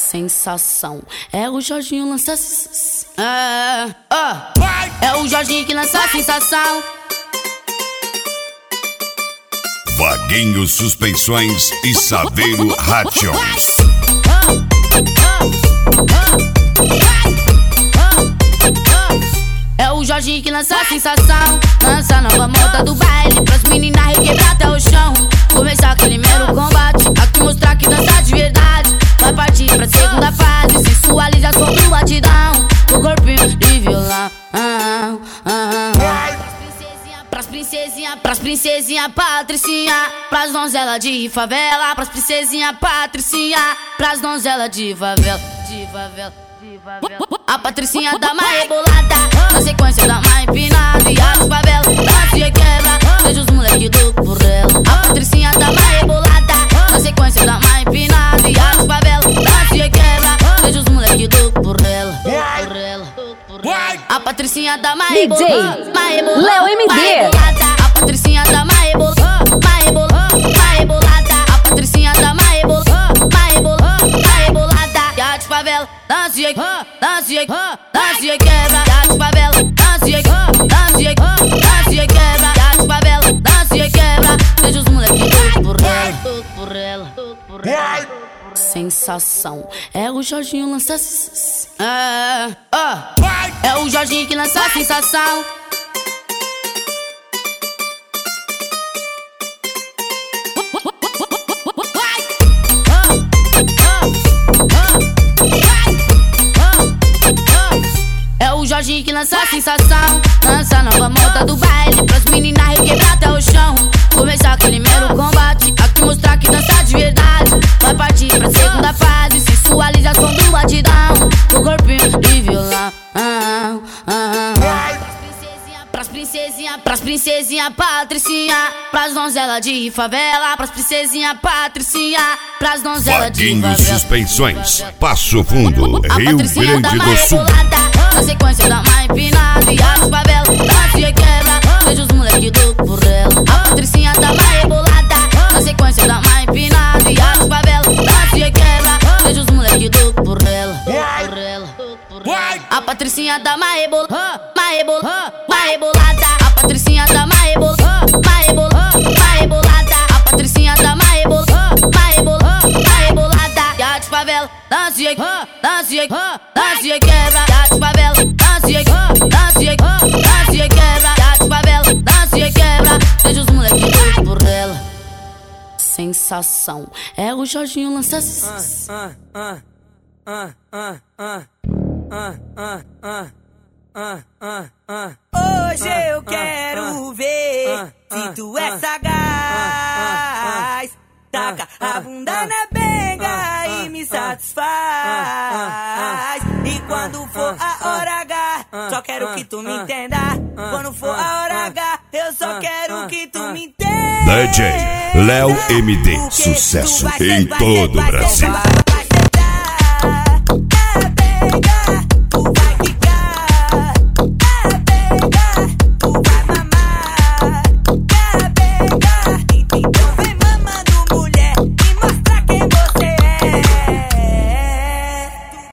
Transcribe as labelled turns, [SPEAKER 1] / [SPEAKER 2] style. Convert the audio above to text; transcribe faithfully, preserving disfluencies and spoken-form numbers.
[SPEAKER 1] Sensação, é o Jorginho lança. É, é, é o Jorginho que lança a sensação.
[SPEAKER 2] Vaguinho Suspensões e Saveiro Rations.
[SPEAKER 1] É o Jorginho que lança a sensação. Lança a nova moda do baile pras meninas requebrar até o chão. Começar aquele mero combate, aqui mostrar que dança de verdade. Vai partir pra segunda fase, sensualização do batidão. O corpinho de violão. ah, ah, ah. Pras princesinha, pras princesinha patricinha, pras donzela de favela, pras princesinha patricinha, pras donzela de favela, de favela, de favela. A patricinha dá uma rebolada, na sequência dá uma empinada e as favela dança e quebra, deixa os moleque louco por ela. A patricinha dá uma rebolada, na sequência dá uma empinada e as favela dança e quebra, deixa os moleque louco por ela, por ela. A Patricinha da
[SPEAKER 3] D J Léo M D.
[SPEAKER 1] A Patricinha da Maebola, Maebola, Maebolada. A Patricinha da Maebola, Maebola, Maebolada. Já de favela, dança e dança e dança e quebra. Já de favela, dança e dança e dança e quebra. Já de favela, dança e quebra. Deixa os moleque louco por ela, louco por ela, louco por ela. Sensação, é o Jorginho lança. É, é, é o Jorginho que lança a sensação. É o Jorginho que lança a sensação. Lança a nova moda do baile pras meninas requebrar até o chão. Começar aquele mero combate, aqui mostrar que dança de verdade. Vai partir pra segunda fase, sensualização do batidão. O corpinho de violão. ah, ah, ah. Pras princesinha, pras princesinha patricinha, pras donzela de favela, pras princesinha patricinha, pras donzela de favela.
[SPEAKER 2] Vaguinho Suspensões, Passo Fundo, Rio Grande do Sul.
[SPEAKER 1] Na sequência dá uma empinada e as favela dança e quebra, deixa os moleque louco por ela. A Patricinha dá uma rebolada, na sequência dá uma empinada e as favela dança e quebra, deixa os moleque louco por ela, por ela, por ela. A Patricinha dá uma rebola, uma rebola, uma rebolada. A Patricinha dá uma rebola, uma rebola, uma rebolada. A Patricinha dá uma rebola, uma rebola, uma rebolada. Já de favela, dança e dança e dança e quebra. Já de favela, dança e dança e dança e quebra. Já de favela, dança e quebra, deixa os moleque louco por ela. Sensação, é o Jorginho lança.
[SPEAKER 4] Ah, ah, ah, ah, ah. Ah, ah, ah, ah, ah, ah. Hoje ah, eu quero ah, ver ah, se tu é sagaz. Taca a bunda na benga e me satisfaz. E quando for a hora H, só quero que tu me entenda. Quando for a hora H, eu só quero que tu me entenda.
[SPEAKER 2] D J Léo M D, sucesso em todo o Brasil.